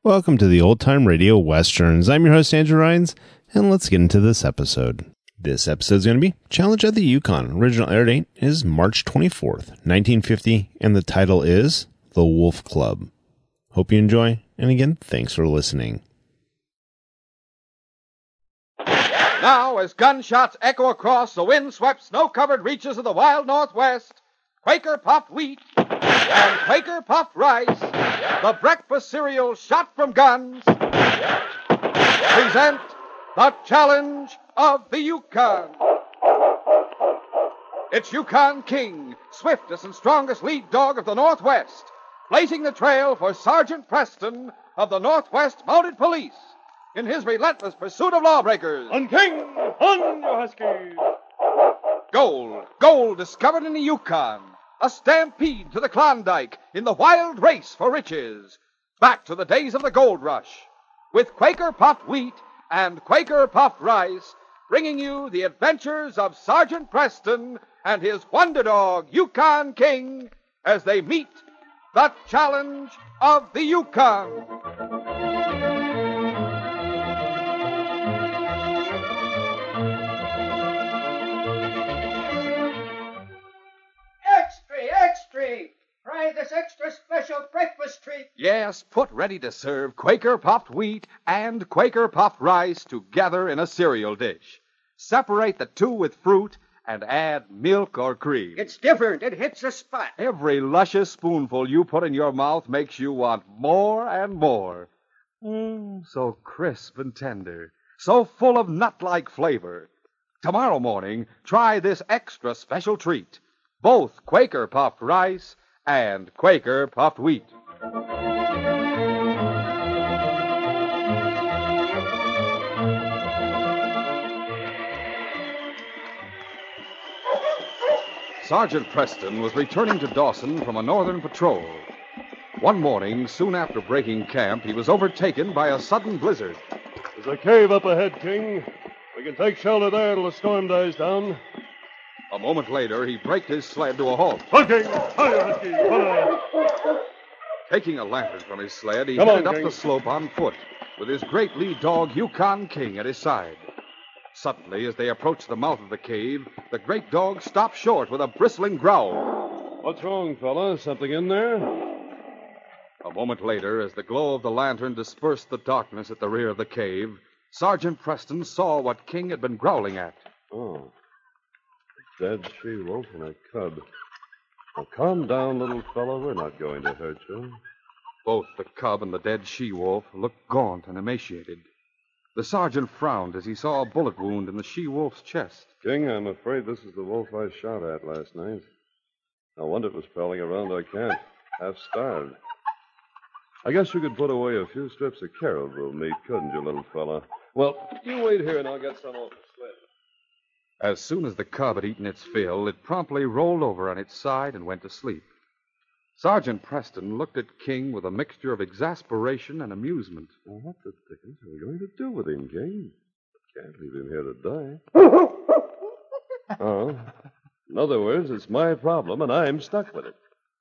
Welcome to the Old Time Radio Westerns. I'm your host, Andrew Rhynes, and let's get into this episode. This episode is going to be Challenge at the Yukon. Original air date is March 24th, 1950, and the title is The Wolf Club. Hope you enjoy, and again, thanks for listening. Now, as gunshots echo across the wind-swept, snow-covered reaches of the wild Northwest, Quaker Puffed Wheat and Quaker Puffed Rice, the breakfast cereal shot from guns, present the Challenge of the Yukon. It's Yukon King, swiftest and strongest lead dog of the Northwest, blazing the trail for Sergeant Preston of the Northwest Mounted Police in his relentless pursuit of lawbreakers. On King! On, you huskies! Gold discovered in the Yukon. A stampede to the Klondike in the wild race for riches. Back to the days of the gold rush. With Quaker Puffed Wheat and Quaker Puffed Rice, bringing you the adventures of Sergeant Preston and his wonder dog, Yukon King, as they meet the Challenge of the Yukon. Try this extra special breakfast treat. Yes, put ready to serve Quaker Puffed Wheat and Quaker Puffed Rice together in a cereal dish. Separate the two with fruit and add milk or cream. It's different. It hits the spot. Every luscious spoonful you put in your mouth makes you want more and more. So crisp and tender, so full of nut-like flavor. Tomorrow morning, try this extra special treat. Both Quaker Puffed Rice and Quaker Puffed Wheat. Sergeant Preston was returning to Dawson from a northern patrol. One morning, soon after breaking camp, he was overtaken by a sudden blizzard. There's a cave up ahead, King. We can take shelter there till the storm dies down. A moment later, he braked his sled to a halt. Hunting! Husky! Taking a lantern from his sled, he Come headed on, up King. the slope on foot, with his great lead dog, Yukon King, at his side. Suddenly, as they approached the mouth of the cave, the great dog stopped short with a bristling growl. What's wrong, fella? Something in there? A moment later, as the glow of the lantern dispersed the darkness at the rear of the cave, Sergeant Preston saw what King had been growling at. Oh. Dead she-wolf and a cub. Now, calm down, little fellow. We're not going to hurt you. Both the cub and the dead she-wolf looked gaunt and emaciated. The sergeant frowned as he saw a bullet wound in the she-wolf's chest. King, I'm afraid this is the wolf I shot at last night. No wonder it was prowling around our camp, half-starved. I guess you could put away a few strips of caribou meat, couldn't you, little fella? Well, you wait here and I'll get some off the sled. As soon as the cub had eaten its fill, it promptly rolled over on its side and went to sleep. Sergeant Preston looked at King with a mixture of exasperation and amusement. Well, what the dickens are we going to do with him, King? Can't leave him here to die. Oh. In other words, it's my problem, and I'm stuck with it.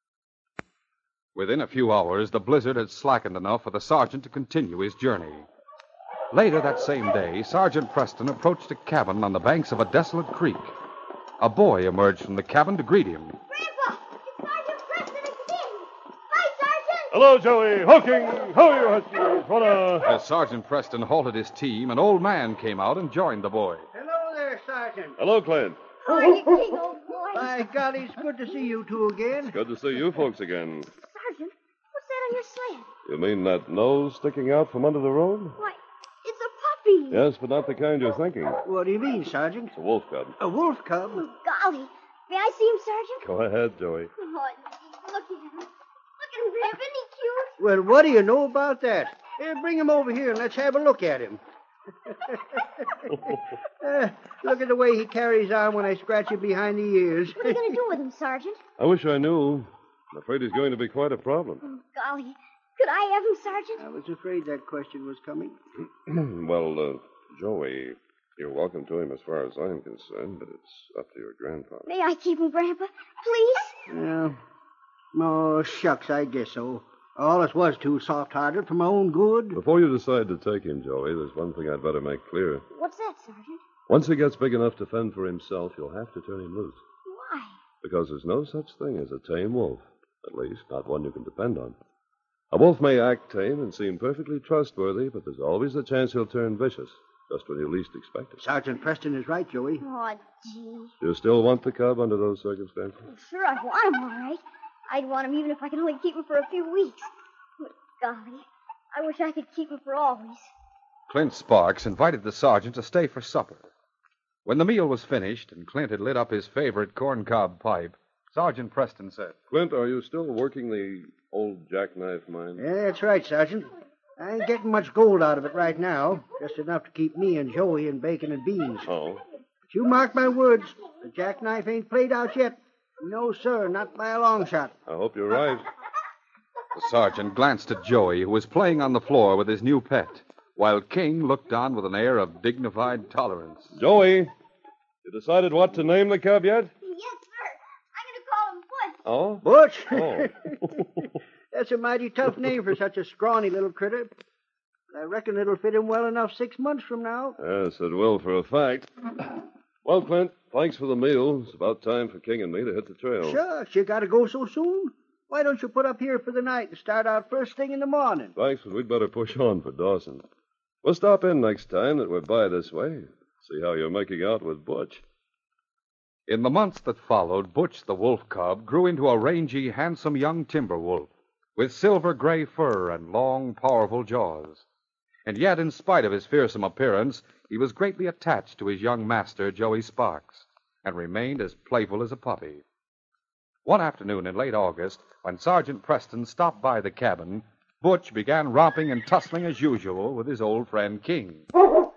Within a few hours, the blizzard had slackened enough for the sergeant to continue his journey. Later that same day, Sergeant Preston approached a cabin on the banks of a desolate creek. A boy emerged from the cabin to greet him. Grandpa, it's Sergeant Preston and King. Hi, Sergeant. Hello, Joey. Hooking. How are you, huskies? What a... As Sergeant Preston halted his team, an old man came out and joined the boy. Hello there, Sergeant. Hello, Clint. How are you, King, old boy? By golly, it's good to see you two again. Good to see you folks again. Sergeant, what's that on your sled? You mean that nose sticking out from under the robe? Why, it's a puppy. Yes, but not the kind you're thinking. What do you mean, Sergeant? It's a wolf cub. A wolf cub? Oh, golly. May I see him, Sergeant? Go ahead, Joey. Oh, look at him. Look at him, Grandpa. Isn't he cute? Well, what do you know about that? Here, bring him over here and let's have a look at him. Look at the way he carries on when I scratch him behind the ears. What are you going to do with him, Sergeant? I wish I knew. I'm afraid he's going to be quite a problem. Oh, golly. Could I have him, Sergeant? I was afraid that question was coming. Well, Joey, you're welcome to him as far as I'm concerned, but it's up to your grandfather. May I keep him, Grandpa? Please? Oh, shucks, I guess so. Always was too soft-hearted for my own good. Before you decide to take him, Joey, there's one thing I'd better make clear. What's that, Sergeant? Once he gets big enough to fend for himself, you'll have to turn him loose. Why? Because there's no such thing as a tame wolf. At least, not one you can depend on. A wolf may act tame and seem perfectly trustworthy, but there's always the chance he'll turn vicious, just when you least expect it. Sergeant Preston is right, Joey. Oh, gee. You still want the cub under those circumstances? Sure, I want him, all right. I'd want him even if I could only keep him for a few weeks. But, golly, I wish I could keep him for always. Clint Sparks invited the sergeant to stay for supper. When the meal was finished and Clint had lit up his favorite corncob pipe, Sergeant Preston said, Clint, are you still working the old jackknife mine? Yeah, that's right, Sergeant. I ain't getting much gold out of it right now. Just enough to keep me and Joey in bacon and beans. Oh? But you mark my words, the jackknife ain't played out yet. No, sir, not by a long shot. I hope you're right. The sergeant glanced at Joey, who was playing on the floor with his new pet, while King looked on with an air of dignified tolerance. Joey, you decided what to name the cub yet? Yes, sir. I'm going to call him Butch. Oh? Butch? Oh. That's a mighty tough name for such a scrawny little critter. I reckon it'll fit him well enough 6 months from now. Yes, it will for a fact. Well, Clint, thanks for the meal. It's about time for King and me to hit the trail. Shucks, you gotta go so soon? Why don't you put up here for the night and start out first thing in the morning? Thanks, but we'd better push on for Dawson. We'll stop in next time that we're by this way. See how you're making out with Butch. In the months that followed, Butch the wolf cub grew into a rangy, handsome young timber wolf with silver gray fur and long, powerful jaws. And yet, in spite of his fearsome appearance, he was greatly attached to his young master, Joey Sparks, and remained as playful as a puppy. One afternoon in late August, when Sergeant Preston stopped by the cabin, Butch began romping and tussling as usual with his old friend King. Golly,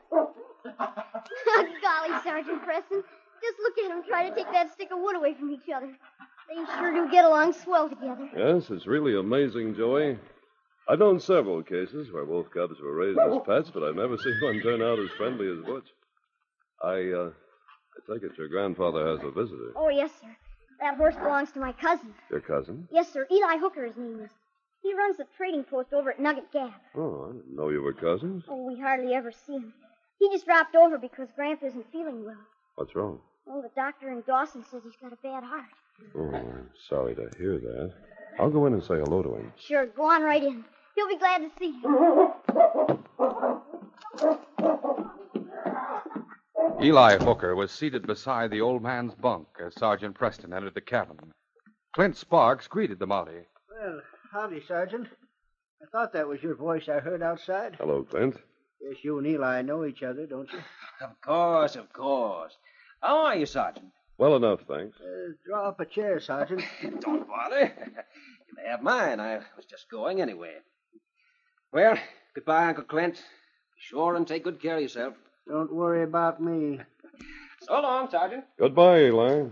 Sergeant Preston. Just look at them try to take that stick of wood away from each other. They sure do get along swell together. Yes, it's really amazing, Joey. I've known several cases where wolf cubs were raised as pets, but I've never seen one turn out as friendly as Butch. I take it your grandfather has a visitor. Oh, yes, sir. That horse belongs to my cousin. Your cousin? Yes, sir. Eli Hooker, his name is. He runs the trading post over at Nugget Gap. Oh, I didn't know you were cousins. Oh, we hardly ever see him. He just dropped over because Grandpa isn't feeling well. What's wrong? Oh, the doctor in Dawson says he's got a bad heart. Oh, I'm sorry to hear that. I'll go in and say hello to him. Sure, go on right in. He'll be glad to see you. Eli Hooker was seated beside the old man's bunk as Sergeant Preston entered the cabin. Clint Sparks greeted the Mountie. Well, howdy, Sergeant. I thought that was your voice I heard outside. Hello, Clint. Guess you and Eli know each other, don't you? Of course, of course. How are you, Sergeant? Well enough, thanks. Draw up a chair, Sergeant. Don't bother. You may have mine. I was just going anyway. Well, goodbye, Uncle Clint. Be sure and take good care of yourself. Don't worry about me. So long, Sergeant. Goodbye, Eli.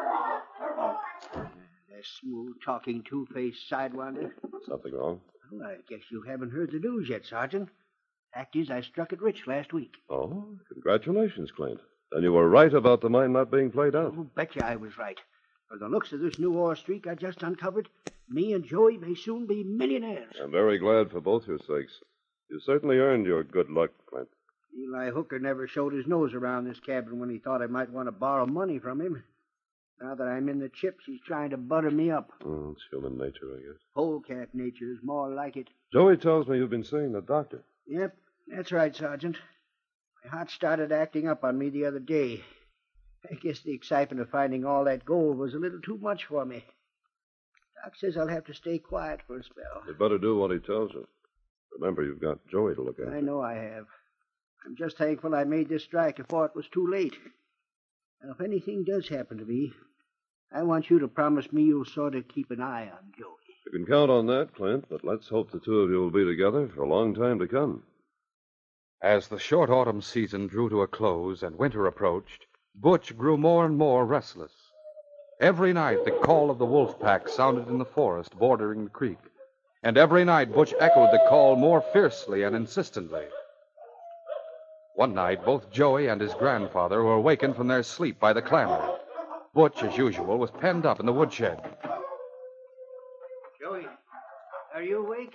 That smooth-talking, two-faced sidewinder. Something wrong? Well, I guess you haven't heard the news yet, Sergeant. Fact is, I struck it rich last week. Oh, congratulations, Clint. Then you were right about the mine not being played out. Oh, betcha I was right. For the looks of this new ore streak I just uncovered, me and Joey may soon be millionaires. I'm very glad for both your sakes. You certainly earned your good luck, Clint. Eli Hooker never showed his nose around this cabin when he thought I might want to borrow money from him. Now that I'm in the chips, he's trying to butter me up. Oh, it's human nature, I guess. Polecat nature is more like it. Joey tells me you've been seeing the doctor. Yep, that's right, Sergeant. My heart started acting up on me the other day. I guess the excitement of finding all that gold was a little too much for me. Doc says I'll have to stay quiet for a spell. You'd better do what he tells you. Remember, you've got Joey to look after. I know I have. I'm just thankful I made this strike before it was too late. Now, if anything does happen to me, I want you to promise me you'll sort of keep an eye on Joey. You can count on that, Clint, but let's hope the two of you will be together for a long time to come. As the short autumn season drew to a close and winter approached, Butch grew more and more restless. Every night the call of the wolf pack sounded in the forest bordering the creek, and every night Butch echoed the call more fiercely and insistently. One night, both Joey and his grandfather were awakened from their sleep by the clamor. Butch, as usual, was penned up in the woodshed. Joey, are you awake?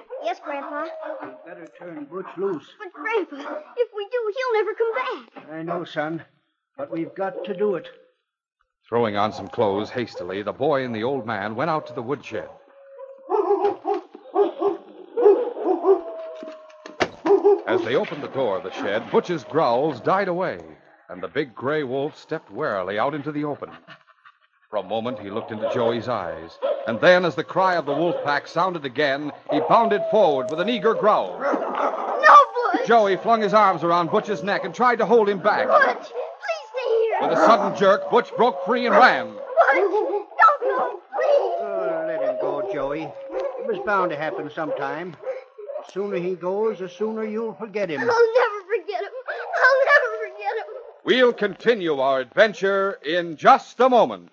Turn Butch loose. But, Grandpa, if we do, he'll never come back. I know, son, but we've got to do it. Throwing on some clothes hastily, the boy and the old man went out to the woodshed. As they opened the door of the shed, Butch's growls died away, and the big gray wolf stepped warily out into the open. For a moment, he looked into Joey's eyes, and then, as the cry of the wolf pack sounded again, he bounded forward with an eager growl. No, Butch! Joey flung his arms around Butch's neck and tried to hold him back. Butch, please stay here. With a sudden jerk, Butch broke free and ran. Butch, don't go, please. Oh, let him go, Joey. It was bound to happen sometime. The sooner he goes, the sooner you'll forget him. I'll never forget him. I'll never forget him. We'll continue our adventure in just a moment.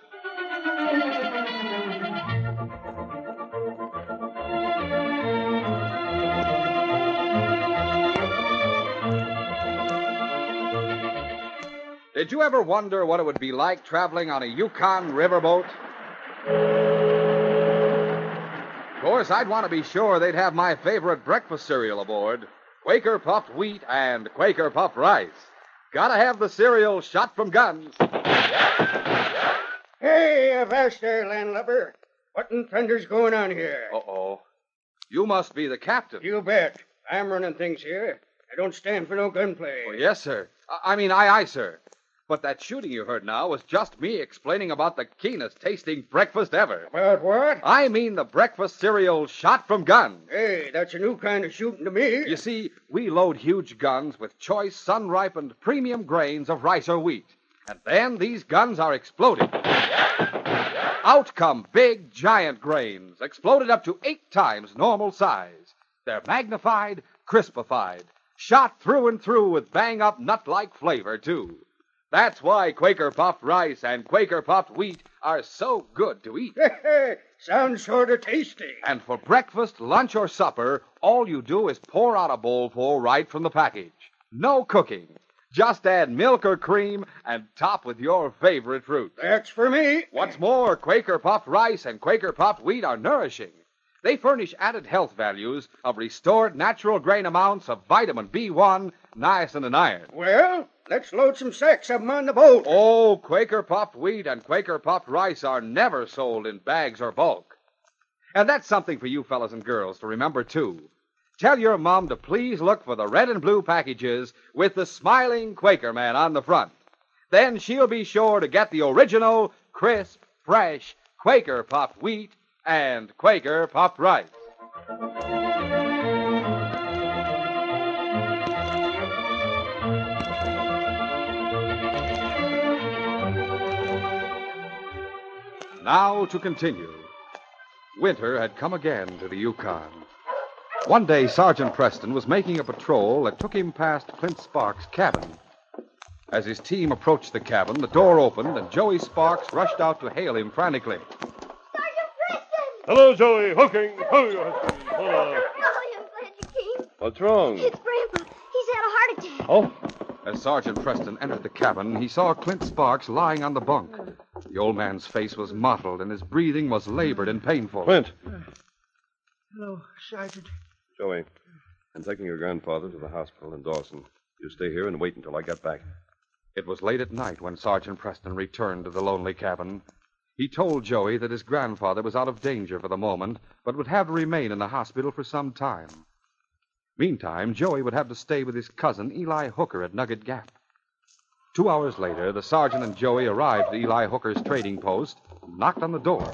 Did you ever wonder what it would be like traveling on a Yukon riverboat? Of course, I'd want to be sure they'd have my favorite breakfast cereal aboard, Quaker Puffed Wheat and Quaker Puffed Rice. Gotta have the cereal shot from guns. Hey, avast there, landlubber. What in thunder's going on here? Uh-oh. You must be the captain. You bet. I'm running things here. I don't stand for no gunplay. Oh, yes, sir. Aye, sir. But that shooting you heard now was just me explaining about the keenest tasting breakfast ever. About what? I mean the breakfast cereal shot from guns. Hey, that's a new kind of shooting to me. You see, we load huge guns with choice, sun-ripened premium grains of rice or wheat. And then these guns are exploded. Out come big, giant grains, exploded up to 8 times normal size. They're magnified, crispified, shot through and through with bang-up nut-like flavor, too. That's why Quaker Puffed Rice and Quaker Puffed Wheat are so good to eat. Sounds sort of tasty. And for breakfast, lunch, or supper, all you do is pour out a bowlful right from the package. No cooking. Just add milk or cream and top with your favorite fruit. That's for me. What's more, Quaker Puffed Rice and Quaker Puffed Wheat are nourishing. They furnish added health values of restored natural grain amounts of vitamin B1, niacin, and iron. Well, let's load some sacks of them on the boat. Oh, Quaker Puffed Wheat and Quaker Puffed Rice are never sold in bags or bulk. And that's something for you fellas and girls to remember, too. Tell your mom to please look for the red and blue packages with the smiling Quaker man on the front. Then she'll be sure to get the original, crisp, fresh Quaker Puffed Wheat and Quaker Puffed Rice. Now to continue. Winter had come again to the Yukon. One day, Sergeant Preston was making a patrol that took him past Clint Sparks' cabin. As his team approached the cabin, the door opened and Joey Sparks rushed out to hail him frantically. Sergeant Preston! Hello, Joey. Hooking. Oh, I'm glad you came. What's wrong? It's Grandpa. He's had a heart attack. Oh, As Sergeant Preston entered the cabin, he saw Clint Sparks lying on the bunk. The old man's face was mottled and his breathing was labored and painful. Clint. Hello, Sergeant. Joey, I'm taking your grandfather to the hospital in Dawson. You stay here and wait until I get back. It was late at night when Sergeant Preston returned to the lonely cabin. He told Joey that his grandfather was out of danger for the moment, but would have to remain in the hospital for some time. Meantime, Joey would have to stay with his cousin, Eli Hooker, at Nugget Gap. 2 hours later, the sergeant and Joey arrived at Eli Hooker's trading post and knocked on the door.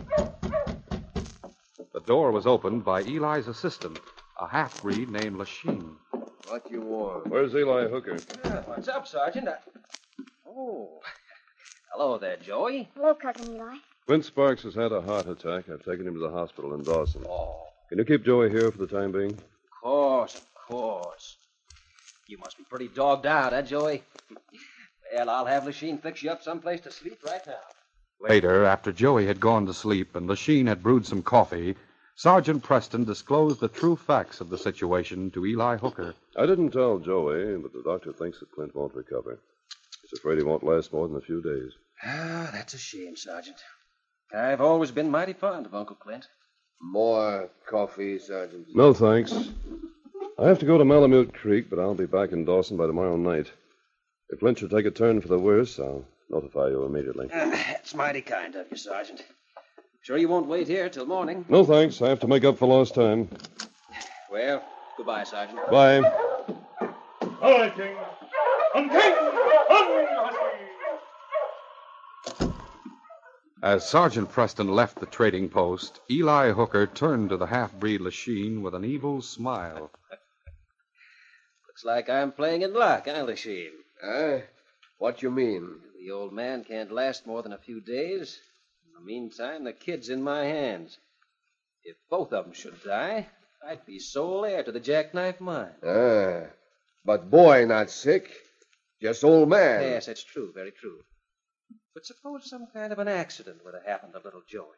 The door was opened by Eli's assistant, a half-breed named Lachine. What you want? Where's Eli Hooker? What's up, Sergeant? Oh, hello there, Joey. Hello, Cousin Eli. Clint Sparks has had a heart attack. I've taken him to the hospital in Dawson. Oh, Can you keep Joey here for the time being? of course. You must be pretty dogged out, Joey? Well, I'll have Lachine fix you up someplace to sleep right now. Later, after Joey had gone to sleep and Lachine had brewed some coffee, Sergeant Preston disclosed the true facts of the situation to Eli Hooker. I didn't tell Joey, but the doctor thinks that Clint won't recover. He's afraid he won't last more than a few days. Ah, that's a shame, Sergeant. I've always been mighty fond of Uncle Clint. More coffee, Sergeant. No, thanks. I have to go to Malamute Creek, but I'll be back in Dawson by tomorrow night. If Flint should take a turn for the worse, I'll notify you immediately. That's mighty kind of you, Sergeant. Sure you won't wait here till morning? No, thanks. I have to make up for lost time. Well, goodbye, Sergeant. Bye. All right, King. On King! On, Husky! As Sergeant Preston left the trading post, Eli Hooker turned to the half-breed Lachine with an evil smile. Looks like I'm playing in luck, huh, Lachine? What you mean? The old man can't last more than a few days. In the meantime, the kid's in my hands. If both of them should die, I'd be sole heir to the Jackknife Mine. But boy not sick. Just old man. Yes, that's true, very true. But suppose some kind of an accident would have happened to little Joey.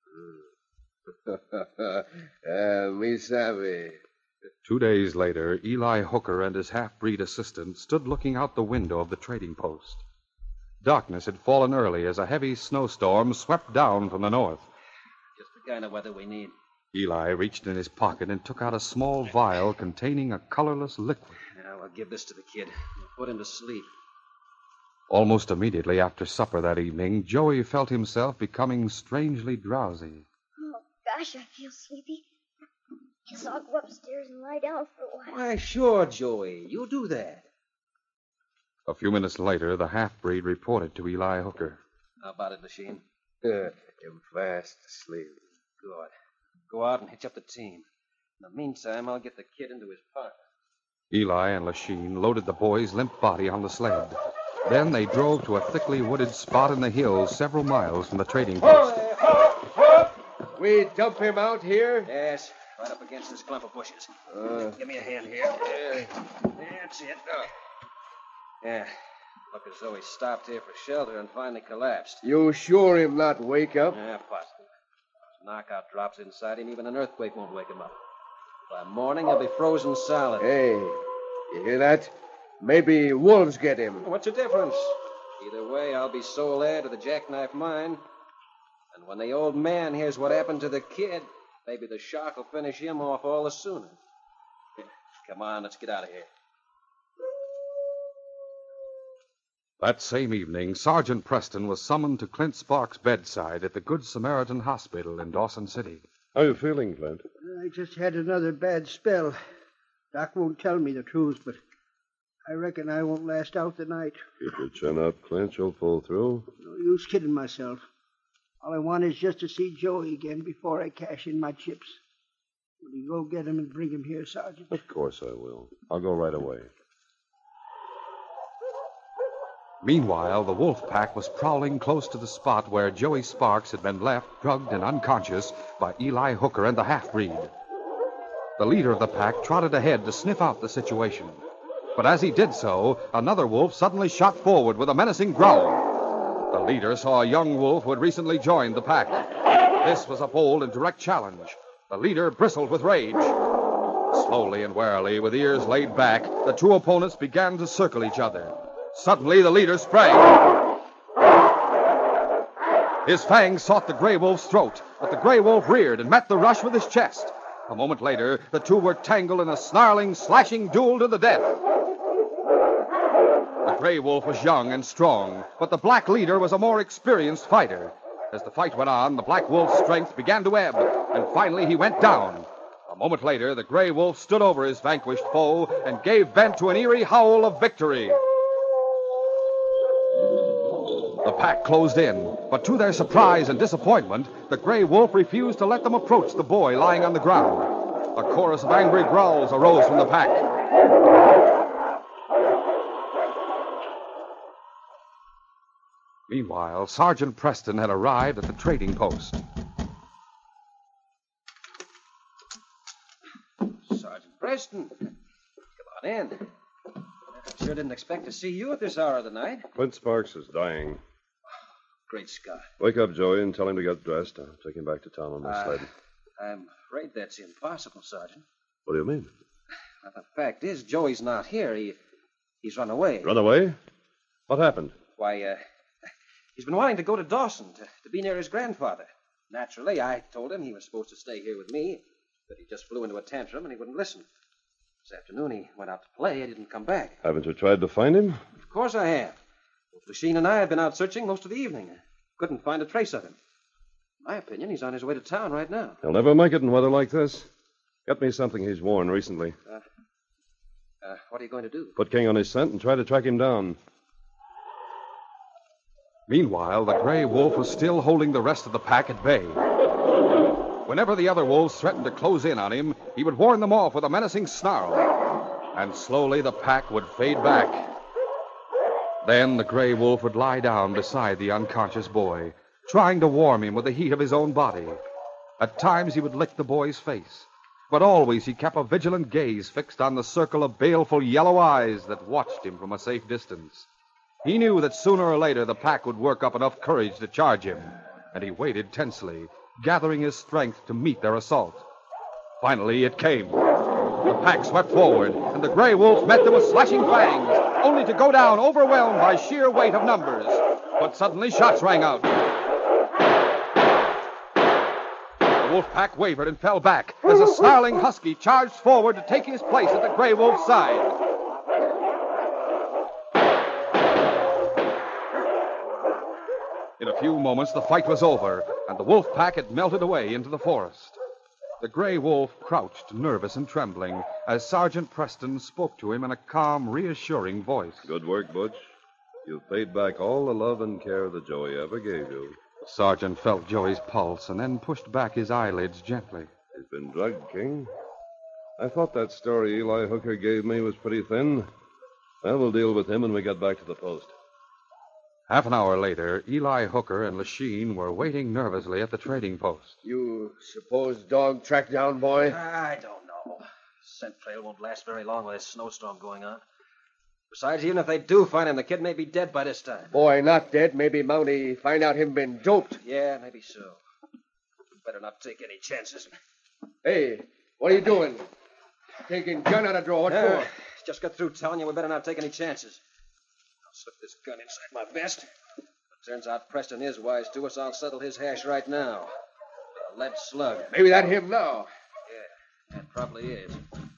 Me savvy. 2 days later, Eli Hooker and his half-breed assistant stood looking out the window of the trading post. Darkness had fallen early as a heavy snowstorm swept down from the north. Just the kind of weather we need. Eli reached in his pocket and took out a small vial containing a colorless liquid. Now, I'll give this to the kid and put him to sleep. Almost immediately after supper that evening, Joey felt himself becoming strangely drowsy. Oh, gosh, I feel sleepy. Guess I'll go upstairs and lie down for a while. Why, sure, Joey. You do that. A few minutes later, the half-breed reported to Eli Hooker. How about it, Lachine? I'm fast asleep. Good. Go out and hitch up the team. In the meantime, I'll get the kid into his pocket. Eli and Lachine loaded the boy's limp body on the sled. Then they drove to a thickly wooded spot in the hills several miles from the trading post. We dump him out here? Yes, right up against this clump of bushes. Give me a hand here. That's it. Yeah, look as though he stopped here for shelter and finally collapsed. You sure him not wake up? Yeah, positive. Those knockout drops inside him, even an earthquake won't wake him up. By morning, he'll be frozen solid. Hey, you hear that? Maybe wolves get him. What's the difference? Either way, I'll be sole heir to the Jackknife Mine. And when the old man hears what happened to the kid, maybe the shark will finish him off all the sooner. Come on, let's get out of here. That same evening, Sergeant Preston was summoned to Clint Sparks' bedside at the Good Samaritan Hospital in Dawson City. How are you feeling, Clint? I just had another bad spell. Doc won't tell me the truth, but I reckon I won't last out the night. Keep your chin up, Clint. You'll pull through. No use kidding myself. All I want is just to see Joey again before I cash in my chips. Will you go get him and bring him here, Sergeant? Of course I will. I'll go right away. Meanwhile, the wolf pack was prowling close to the spot where Joey Sparks had been left, drugged and unconscious, by Eli Hooker and the half-breed. The leader of the pack trotted ahead to sniff out the situation. But as he did so, another wolf suddenly shot forward with a menacing growl. The leader saw a young wolf who had recently joined the pack. This was a bold and direct challenge. The leader bristled with rage. Slowly and warily, with ears laid back, the two opponents began to circle each other. Suddenly, the leader sprang. His fangs sought the gray wolf's throat, but the gray wolf reared and met the rush with his chest. A moment later, the two were tangled in a snarling, slashing duel to the death. The gray wolf was young and strong, but the black leader was a more experienced fighter. As the fight went on, the black wolf's strength began to ebb, and finally he went down. A moment later, the gray wolf stood over his vanquished foe and gave vent to an eerie howl of victory. The pack closed in, but to their surprise and disappointment, the gray wolf refused to let them approach the boy lying on the ground. A chorus of angry growls arose from the pack. Meanwhile, Sergeant Preston had arrived at the trading post. Sergeant Preston, come on in. I sure didn't expect to see you at this hour of the night. Clint Sparks is dying. Great Scott. Wake up, Joey, and tell him to get dressed. I'll take him back to town on my sled. I'm afraid that's impossible, Sergeant. What do you mean? Now, the fact is, Joey's not here. He's run away. Run away? What happened? Why, he's been wanting to go to Dawson to be near his grandfather. Naturally, I told him he was supposed to stay here with me, but he just flew into a tantrum and he wouldn't listen. This afternoon he went out to play. He didn't come back. Haven't you tried to find him? Of course I have. Both Lachine and I have been out searching most of the evening. Couldn't find a trace of him. In my opinion, he's on his way to town right now. He'll never make it in weather like this. Get me something he's worn recently. What are you going to do? Put King on his scent and try to track him down. Meanwhile, the gray wolf was still holding the rest of the pack at bay. Whenever the other wolves threatened to close in on him, he would warn them off with a menacing snarl. And slowly the pack would fade back. Then the gray wolf would lie down beside the unconscious boy, trying to warm him with the heat of his own body. At times he would lick the boy's face, but always he kept a vigilant gaze fixed on the circle of baleful yellow eyes that watched him from a safe distance. He knew that sooner or later the pack would work up enough courage to charge him, and he waited tensely, gathering his strength to meet their assault. Finally, it came. The pack swept forward, and the gray wolf met them with slashing fangs, only to go down overwhelmed by sheer weight of numbers. But suddenly shots rang out. The wolf pack wavered and fell back as a snarling husky charged forward to take his place at the gray wolf's side. In a few moments, the fight was over, and the wolf pack had melted away into the forest. The gray wolf crouched, nervous and trembling, as Sergeant Preston spoke to him in a calm, reassuring voice. Good work, Butch. You've paid back all the love and care that Joey ever gave you. The sergeant felt Joey's pulse and then pushed back his eyelids gently. He's been drugged, King. I thought that story Eli Hooker gave me was pretty thin. Well, we'll deal with him when we get back to the post. Half an hour later, Eli Hooker and Lachine were waiting nervously at the trading post. You suppose dog tracked down, boy? I don't know. Scent trail won't last very long with this snowstorm going on. Besides, even if they do find him, the kid may be dead by this time. Boy, not dead. Maybe Mountie find out him been doped. Yeah, maybe so. Better not take any chances. Hey, what are you doing? Taking gun out of drawer. What for? Just got through telling you we better not take any chances. I'll slip this gun inside my vest. If it turns out Preston is wise to us, I'll settle his hash right now. With a lead slug. Maybe that him now. Yeah, that probably is.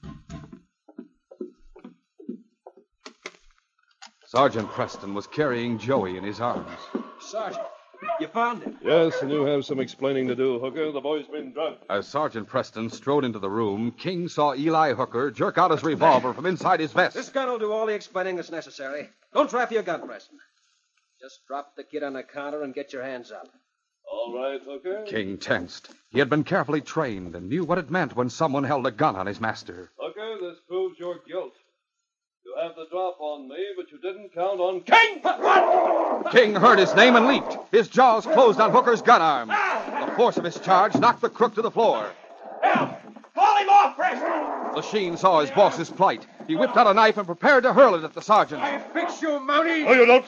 Sergeant Preston was carrying Joey in his arms. Sergeant, you found him. Yes, and you have some explaining to do, Hooker. The boy's been drugged. As Sergeant Preston strode into the room, King saw Eli Hooker jerk out his revolver from inside his vest. This gun will do all the explaining that's necessary. Don't try for your gun, Preston. Just drop the kid on the counter and get your hands up. All right, Hooker. King tensed. He had been carefully trained and knew what it meant when someone held a gun on his master. Hooker, this proves your guilt. You have the drop on me, but you didn't count on King! What? King heard his name and leaped. His jaws closed on Hooker's gun arm. The force of his charge knocked the crook to the floor. Call him off, Preston! Lachine saw his boss's plight. He whipped out a knife and prepared to hurl it at the sergeant. I fix you, Mountie! No, you don't.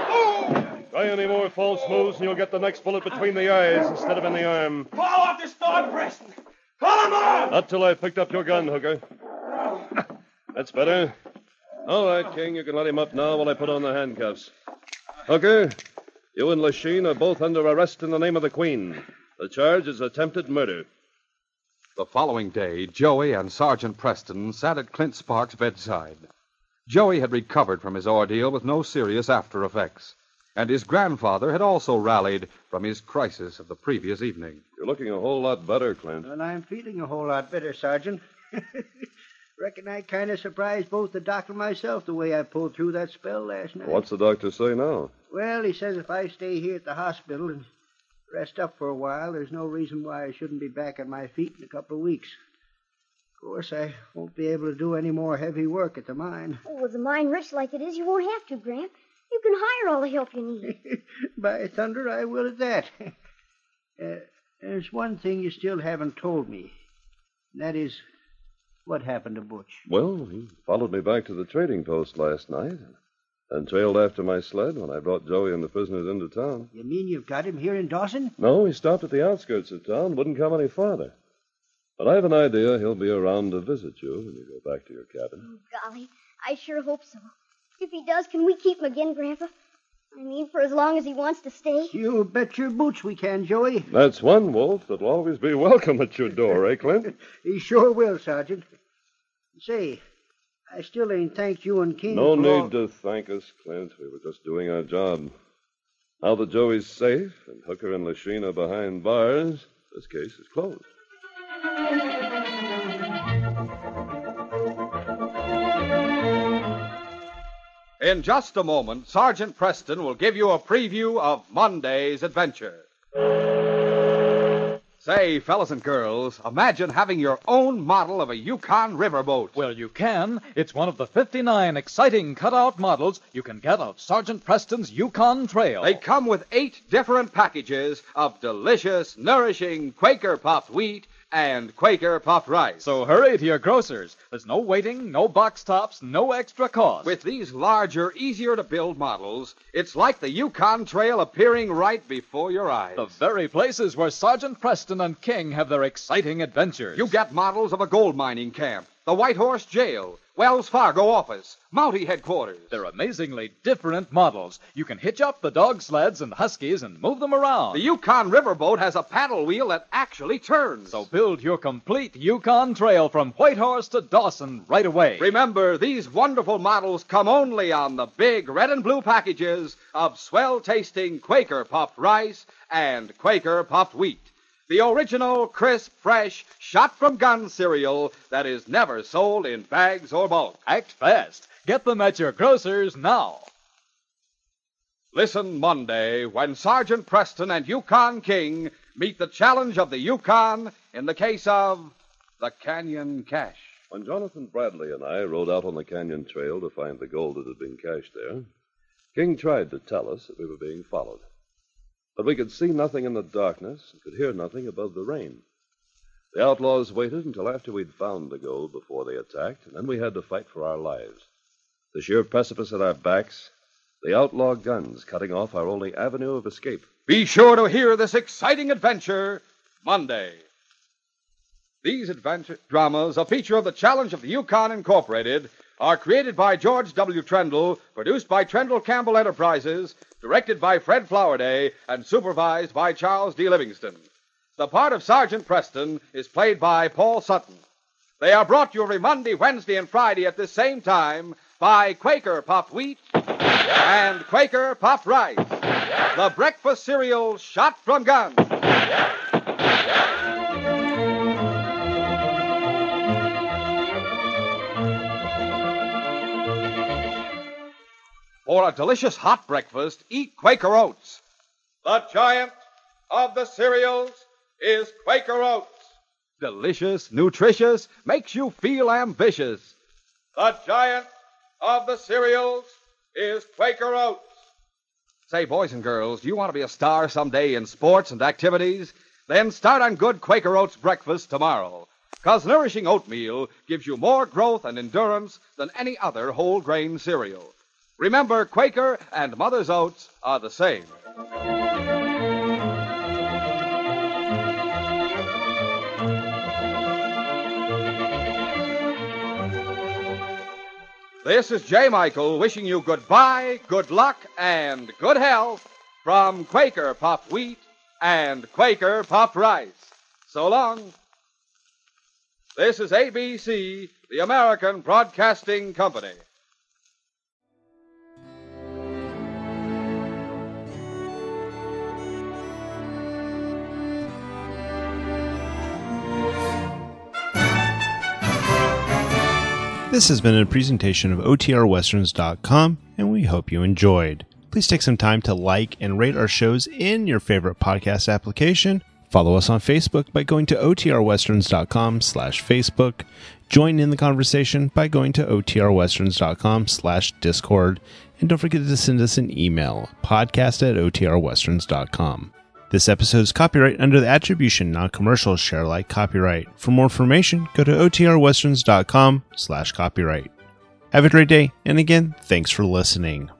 Try any more false moves, and you'll get the next bullet between the eyes instead of in the arm. Call off this dog, Preston! Call him off! Not till I've picked up your gun, Hooker. That's better. All right, King, you can let him up now while I put on the handcuffs. Hooker, you and Lachine are both under arrest in the name of the Queen. The charge is attempted murder. The following day, Joey and Sergeant Preston sat at Clint Sparks' bedside. Joey had recovered from his ordeal with no serious after effects, and his grandfather had also rallied from his crisis of the previous evening. You're looking a whole lot better, Clint. And I'm feeling a whole lot better, Sergeant. Reckon I kind of surprised both the doctor and myself the way I pulled through that spell last night. What's the doctor say now? Well, he says if I stay here at the hospital and rest up for a while, there's no reason why I shouldn't be back on my feet in a couple of weeks. Of course, I won't be able to do any more heavy work at the mine. Oh, with the mine rich like it is, you won't have to, Gramp. You can hire all the help you need. By thunder, I will at that. There's one thing you still haven't told me. And that is, what happened to Butch? Well, he followed me back to the trading post last night and trailed after my sled when I brought Joey and the prisoners into town. You mean you've got him here in Dawson? No, he stopped at the outskirts of town, wouldn't come any farther. But I have an idea he'll be around to visit you when you go back to your cabin. Oh, golly, I sure hope so. If he does, can we keep him again, Grandpa? I mean, for as long as he wants to stay. You bet your boots we can, Joey. That's one wolf that'll always be welcome at your door, eh, Clint? He sure will, Sergeant. Say, I still ain't thanked you and King No for all... need to thank us, Clint. We were just doing our job. Now that Joey's safe and Hooker and Lachine are behind bars, this case is closed. In just a moment, Sergeant Preston will give you a preview of Monday's adventure. Say, fellas and girls, imagine having your own model of a Yukon riverboat. Well, you can. It's one of the 59 exciting cutout models you can get of Sergeant Preston's Yukon Trail. They come with 8 different packages of delicious, nourishing Quaker puffed wheat and Quaker puffed rice. So hurry to your grocers. There's no waiting, no box tops, no extra cost. With these larger, easier-to-build models, it's like the Yukon Trail appearing right before your eyes. The very places where Sergeant Preston and King have their exciting adventures. You get models of a gold mining camp, the White Horse Jail, Wells Fargo office, Mountie headquarters. They're amazingly different models. You can hitch up the dog sleds and huskies and move them around. The Yukon riverboat has a paddle wheel that actually turns. So build your complete Yukon Trail from Whitehorse to Dawson right away. Remember, these wonderful models come only on the big red and blue packages of swell-tasting Quaker puffed rice and Quaker puffed wheat. The original, crisp, fresh, shot-from-gun cereal that is never sold in bags or bulk. Act fast. Get them at your grocers now. Listen Monday when Sergeant Preston and Yukon King meet the challenge of the Yukon in the case of the Canyon Cache. When Jonathan Bradley and I rode out on the Canyon Trail to find the gold that had been cached there, King tried to tell us that we were being followed. But we could see nothing in the darkness and could hear nothing above the rain. The outlaws waited until after we'd found the gold before they attacked, and then we had to fight for our lives. The sheer precipice at our backs, the outlaw guns cutting off our only avenue of escape. Be sure to hear this exciting adventure Monday. These adventure dramas, a feature of the Challenge of the Yukon Incorporated, are created by George W. Trendle, produced by Trendle Campbell Enterprises, directed by Fred Flowerday, and supervised by Charles D. Livingston. The part of Sergeant Preston is played by Paul Sutton. They are brought to you every Monday, Wednesday, and Friday at this same time by Quaker Puffed Wheat and Quaker Puffed Rice, the breakfast cereal shot from guns. For a delicious hot breakfast, eat Quaker Oats. The giant of the cereals is Quaker Oats. Delicious, nutritious, makes you feel ambitious. The giant of the cereals is Quaker Oats. Say, boys and girls, do you want to be a star someday in sports and activities? Then start on good Quaker Oats breakfast tomorrow. 'Cause nourishing oatmeal gives you more growth and endurance than any other whole grain cereal. Remember, Quaker and Mother's Oats are the same. This is J. Michael wishing you goodbye, good luck, and good health from Quaker Puffed Wheat and Quaker Puffed Rice. So long. This is ABC, the American Broadcasting Company. This has been a presentation of OTRWesterns.com, and we hope you enjoyed. Please take some time to like and rate our shows in your favorite podcast application. Follow us on Facebook by going to OTRWesterns.com/Facebook. Join in the conversation by going to OTRWesterns.com/Discord. And don't forget to send us an email, podcast@OTRWesterns.com. This episode is copyright under the Attribution Non-Commercial Share Alike copyright. For more information, go to OTRWesterns.com/copyright. Have a great day, and again, thanks for listening.